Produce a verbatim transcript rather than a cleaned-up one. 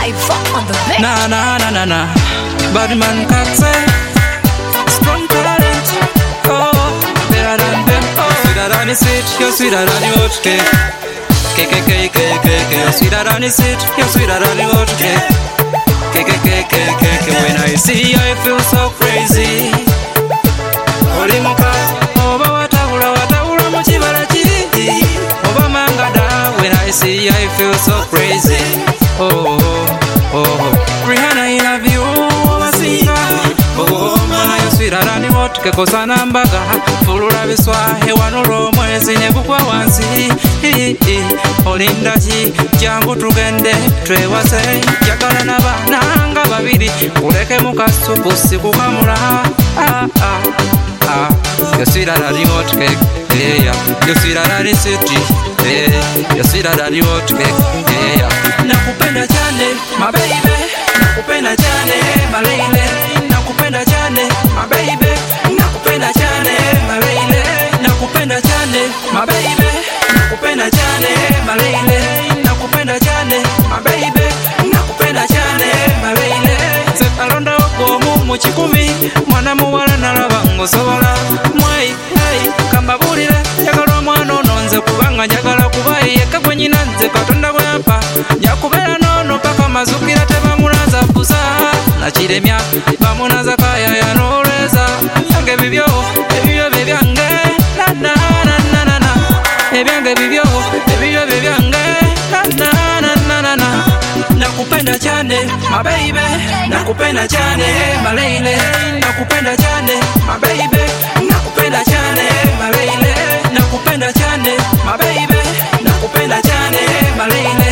Cypher on the beat. Na na na na na. Badman Katze. Strong talent. Oh, better than them. Oh, sweeter than the sweet, you're sweeter than the hot cake. Cake, cake, cake, cake, you're sweeter than the sweet, you're sweeter than the hot cake. Cake, cake, cake, cake, when I see you, I feel so crazy. Holy mocha, oba watahula watahula muchibala chidi. Oba mangada, when I see you, I feel so crazy. Oh, oh, oh. Rihanna, I love you, oba singa. Oh, my, you're sweeter than the hot cake, osana mbaga. Fulula biswa, hewanulo mwezi negukwa wansi. Olindachi, jangu tugende, twewase. Jagala na bananga babiri, kuleke mukasupu sikukamula. Ah, ah, ah. You're sweeter than the hot cake, yeah. You're sweeter than the city, yeah. You're sweeter than the hot cake, yeah. Nakupenda chane, my baby. Nakupenda chane, my lady. Nakupenda chane, my baby. Nakupenda chane, my lady. Nakupenda chane, my baby. Nakupenda chane, my lady. Nakupenda chane, my baby. Nakupenda chane, my lady. Sekalonda okomu muchikumi, mwana muwala nalaba ngosobola. Mwai, hey, kambabulire, njagala omwana ono nze kubanga njagala kuba yekka gwe nnyina nze Katonda bw'ampa. Jakubera nono paka mazukira tebamunaza buza. Nakiremya bamunaza kayaya n'olweza. Ebyange bibyo, ebibyo bye byange. Na na na na na na. Ebyange bibyo, ebibyo bye byange. Na na na na na na. Nakupenda chane, my baby. Nakupenda chane, my lady. Nakupenda chane, my baby. Nakupenda chane, my lady. Nakupenda chane, my baby. Nakupenda chane, my lady.